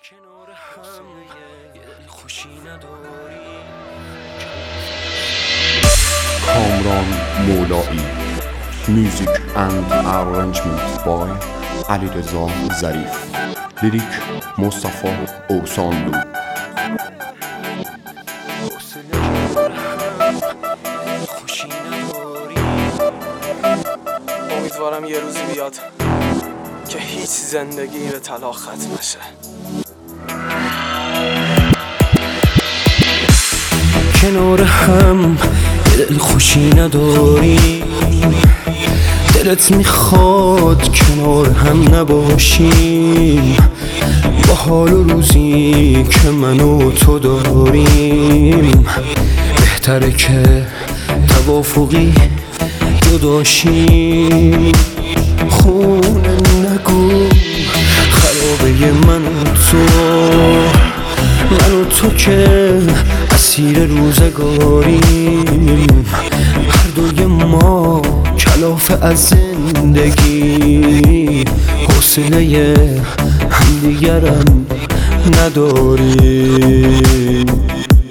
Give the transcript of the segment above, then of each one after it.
کنار هم یه دل خوشی نداری. کامران مولایی. Music and arrangement by علیرضا ظریف. لیریک مصطفی اوسانلو. خوشی نداری. امیدوارم یه روزی بیاد که هیچ زندگی به طلاق ختم نشه. کنار هم یه دل خوشی نداری. دلت میخواد کنار هم نباشیم، با حال و روزی که من و تو داریم. بهتره که توافقی جداشیم. خونه نگو خرابه من و تو که اسیر روزگاریم. هر دوی ما کلافه از زندگی، حوصله همدیگرم نداریم.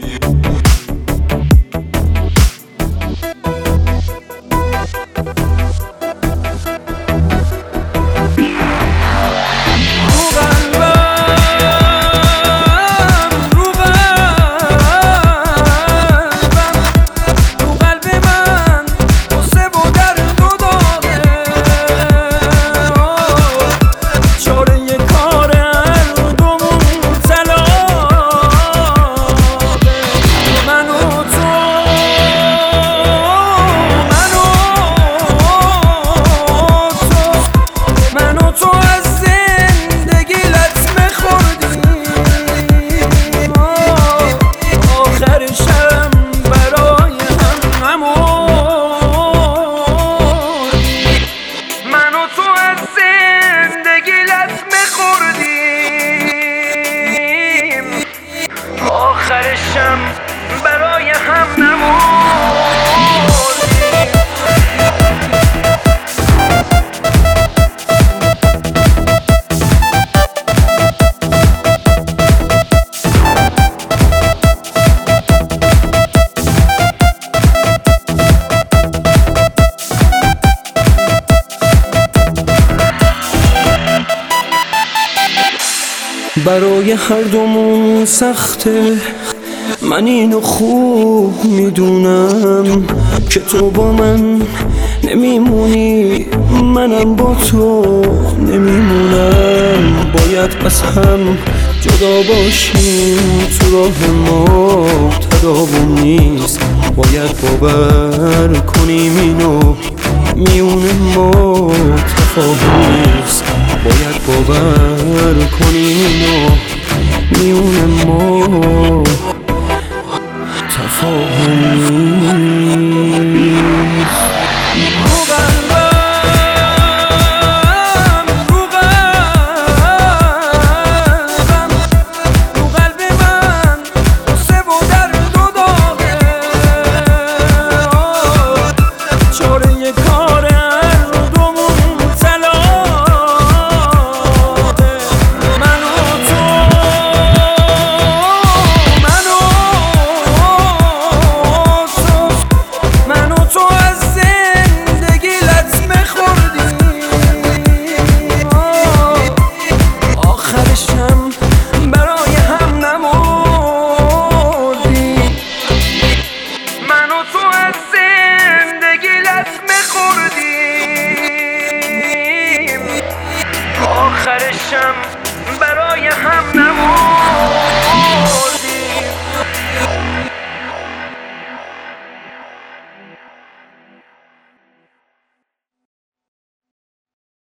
آخرشم برای هم نموندیم. برای هر دومون سخته، من اینو خوب میدونم که تو با من نمیمونی، منم با تو نمیمونم. باید از هم جدا باشیم، تو راه ما تداوم نیست. باید باور کنیم اینو، میون ما تفاهم نیست. باید باور کنیم اینو، میون ما تفاهم نیست. آخرشم برای هم نموند.